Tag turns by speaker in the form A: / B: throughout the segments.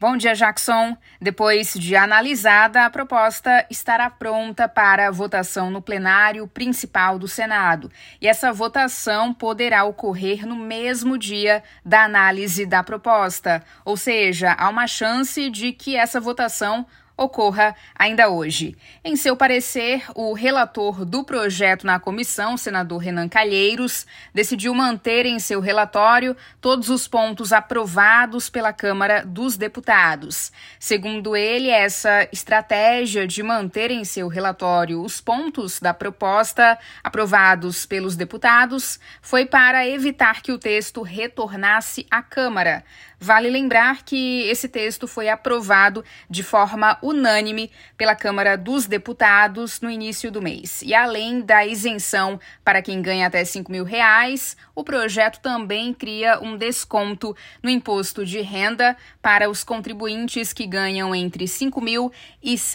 A: Bom dia, Jackson. Depois de analisada, a proposta estará pronta para votação no plenário principal do Senado. E essa votação poderá ocorrer no mesmo dia da análise da proposta. Ou seja, há uma chance de que essa votação ocorra ainda hoje. Em seu parecer, o relator do projeto na comissão, o senador Renan Calheiros, decidiu manter em seu relatório todos os pontos aprovados pela Câmara dos Deputados. Segundo ele, essa estratégia de manter em seu relatório os pontos da proposta aprovados pelos deputados foi para evitar que o texto retornasse à Câmara. Vale lembrar que esse texto foi aprovado de forma unânime pela Câmara dos Deputados no início do mês. E além da isenção para quem ganha até R$ 5.000, o projeto também cria um desconto no imposto de renda para os contribuintes que ganham entre R$ 5.000 e R$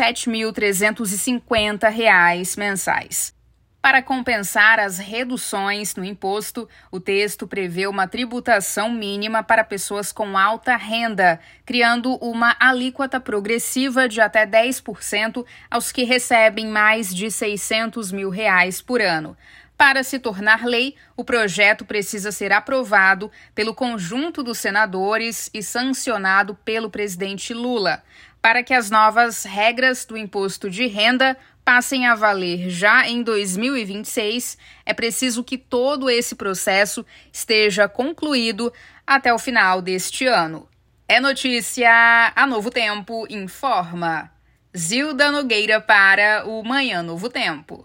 A: 7.350 mensais. Para compensar as reduções no imposto, o texto prevê uma tributação mínima para pessoas com alta renda, criando uma alíquota progressiva de até 10% aos que recebem mais de R$ 600 mil por ano. Para se tornar lei, o projeto precisa ser aprovado pelo conjunto dos senadores e sancionado pelo presidente Lula. Para que as novas regras do imposto de renda passem a valer já em 2026, é preciso que todo esse processo esteja concluído até o final deste ano. É notícia, a Novo Tempo informa. Zilda Nogueira para o Manhã Novo Tempo.